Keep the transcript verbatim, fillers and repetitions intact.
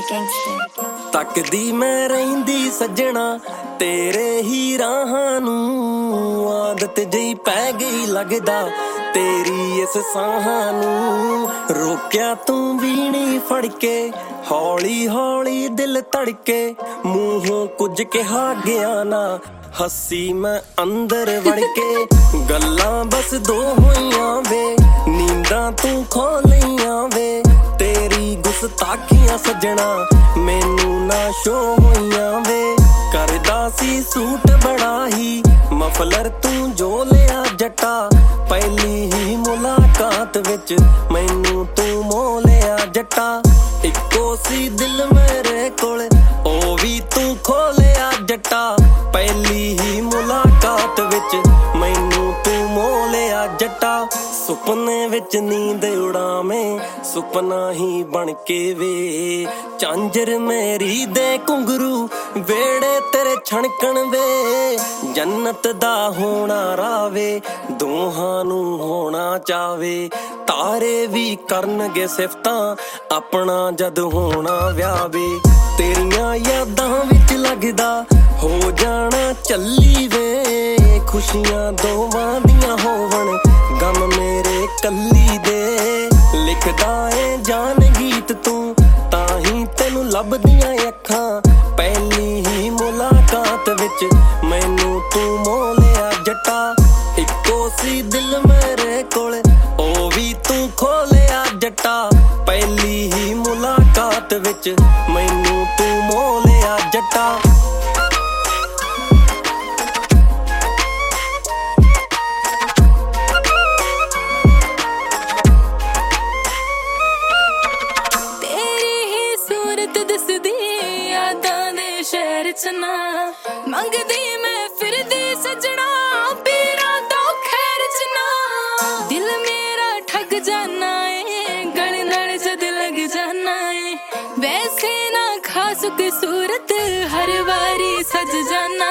ਤੱਕਦੀ ਮੈਂ ਰਹਿੰਦੀ ਸੱਜਣਾ ਤੇਰੇ ਹੀ ਰਾਹਾਂ ਨੂੰ, ਆਦਤ ਜਿਹੀ ਪੈ ਗਈ ਲੱਗਦਾ ਤੇਰੀ ਇਸ ਸਾਹਾਂ ਨੂੰ। ਰੋਕਿਆ ਤੂੰ ਵੀ ਨੀ ਫੜ ਕੇ ਹੌਲੀ ਹੌਲੀ ਦਿਲ ਧੜਕੇ, ਮੂੰਹੋਂ ਕੁਝ ਕਿਹਾ ਗਿਆ ਨਾ ਹੱਸੀ ਮੈਂ ਅੰਦਰ ਵੜ ਕੇ। ਗੱਲਾਂ ਬਸ ਦੋ ਹੋਈਆਂ ਵੇ ਨੀਂਦਾਂ ਤੂੰ ਖੋ ਲਈਆਂ ਵੇ, ਤੇਰੀ ਗੁਸਤਾਖੀਆਂ ਸੱਜਣਾ ਮੈਨੂੰ ਨਾ ਸ਼ੋ ਹੋਈਆਂ ਵੇ। ਕਰਦਾ ਸੀ ਸੂਟ ਬੜਾ ਹੀ ਮਫਲਰ ਤੂੰ ਜੋ ਲਿਆ ਜੱਟਾ, ਪਹਿਲੀ ਹੀ ਮੁਲਾਕਾਤ ਵਿੱਚ ਮੈਨੂੰ ਤੂੰ ਮੋਹ ਲਿਆ ਜੱਟਾ। ਇੱਕੋ ਸੀ ਦਿਲ ਮੇਰੇ ਕੋਲ ਉਹ ਵੀ ਤੂੰ ਖੋਲਿਆ ਜੱਟਾ, ਪਹਿਲੀ ਹੀ ਮੁਲਾਕਾਤ ਵਿੱਚ ਮੈਨੂੰ ਤੂੰ ਮੋਹ ਲਿਆ ਜੱਟਾ। ਸੁਪਨੇ ਵਿੱਚ ਨੀਂਦ ਉਡਾਵੇਂ ਸੁਪਨਾ ਹੀ ਬਣ ਕੇ ਵੇ, ਝਾਂਜਰ ਮੇਰੀ ਦੇ ਘੁੰਗਰੂ ਵੇੜੇ ਤੇਰੇ ਛਣਕਣ ਵੇ। ਜੰਨਤ ਦਾ ਹੋਣਾ ਰਾਵੇ ਦੋਹਾਂ ਨੂੰ ਹੋਣਾ ਚਾਵੇ, ਤਾਰੇ ਵੀ ਕਰਨਗੇ ਸਿਫਤਾਂ ਆਪਣਾ ਜਦ ਹੋਣਾ ਵਿਆਹ ਵੇ। ਤੇਰੀਆਂ ਯਾਦਾਂ ਵਿੱਚ ਲੱਗਦਾ ਹੋ ਜਾਣਾ ਚੱਲੀ ਵੇ, ਖੁਸ਼ੀਆਂ ਦੋਵਾਂ ਦੀਆਂ ਹੋਵਣ ਗਮ ਮੇਰੇ ਕੱਲੀ ਦੇ। ਲਿਖਦਾ ਏ ਜਾਨ ਗੀਤ ਤੂੰ ਤਾਂ ਹੀ ਤੈਨੂੰ ਲੱਭਦੀਆਂ ਅੱਖਾਂ, ਪਹਿਲੀ ਹੀ ਮੁਲਾਕਾਤ ਵਿੱਚ ਮੈਨੂੰ ਤੂੰ ਮੋਹ ਲਿਆ ਜੱਟਾ। ਇੱਕੋ ਸੀ ਦਿਲ ਮੇਰੇ ਕੋਲ ਉਹ ਵੀ ਤੂੰ ਖੋਲਿਆ ਜੱਟਾ, ਪਹਿਲੀ ਹੀ ਮੁਲਾਕਾਤ ਵਿੱਚ ਮੈਨੂੰ ਤੂੰ ਮੋਹ ਲਿਆ ਜੱਟਾ। ਸ਼ਹਿਰ ਚ ਨਾ ਮੰਗਦੀ ਮੈਂ ਫਿਰਦੀ ਸੱਜਣਾ ਪੀਰਾਂ ਤੋਂ ਖੈਰ ਚ ਨਾ, ਦਿਲ ਮੇਰਾ ਠੱਗ ਜਾਨਾ ਏ ਗਲ ਨਾਲ ਜਦ ਲੱਗ ਜਾਨਾ ਏ, ਵੈਸੇ ਨਾ ਖਾਸ ਕੋਈ ਸੂਰਤ ਹਰ ਵਾਰੀ ਸਜ ਜਾਨਾ